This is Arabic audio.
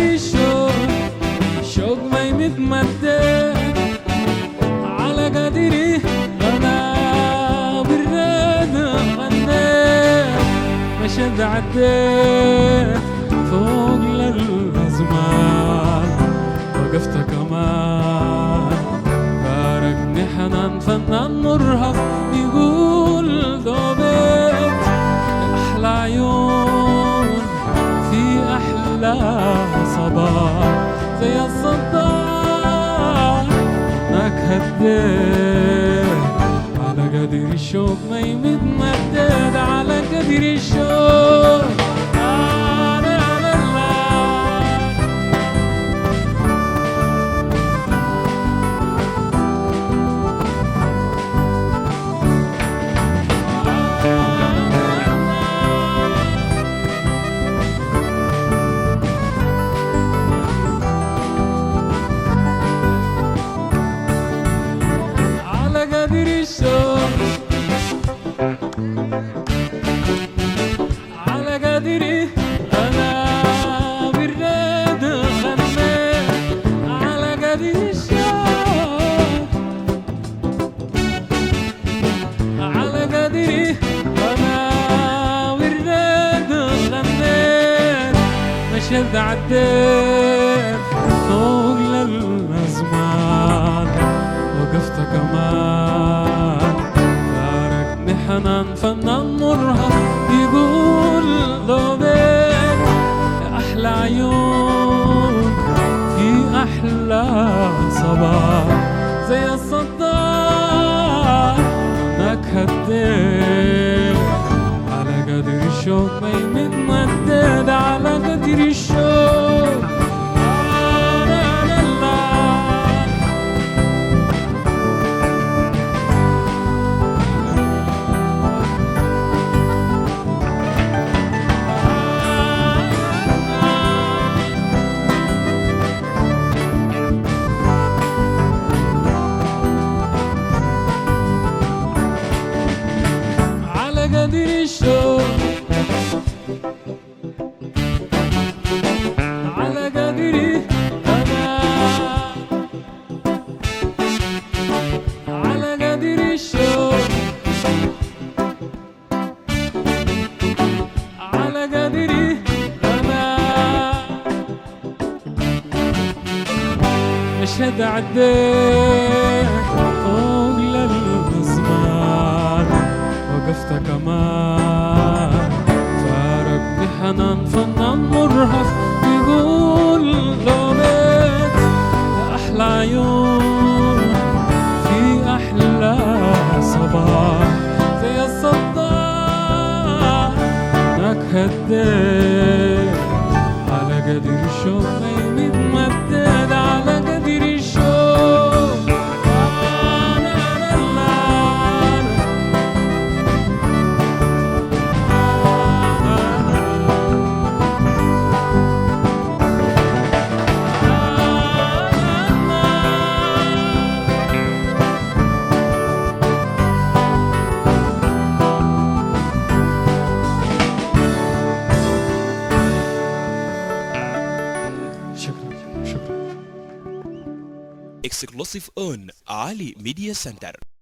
الشوق ما يتمدد على قدري أنا بالرد غنيت مشد عديت فوق للأزمان وقفت كمان فارقني حنان فنان مرهف يقول دوبت أحلى عيون في أحلى صباح زي الصداع هديت على قدر الشوق ما يتمدد على قدر الشوق على قدري أنا بالرد غنيت على قدر الشوق على قدري أنا بالرد غنيت مشيت عديت فوق للأزمان وقفت كمان فارقني حنان فنان مرهف يقول ذوبك أحلى عيون في أحلى صباح زي الصداع انك هديت على قدر الشوق ما يتمدد على قدر الشوق قدر الشوق على قدري أنا على قدر الشوق على قدري أنا مشهد عديت فوق للأزمان وقفت كمان فارقني حنان فنان مرهف يقول لو بيت أحلى عيون في أحلى صباح زي الصداع انك هديت على قدر الشوق ما يتمدد على قدر الشوق Exclusive on Ali Media Center.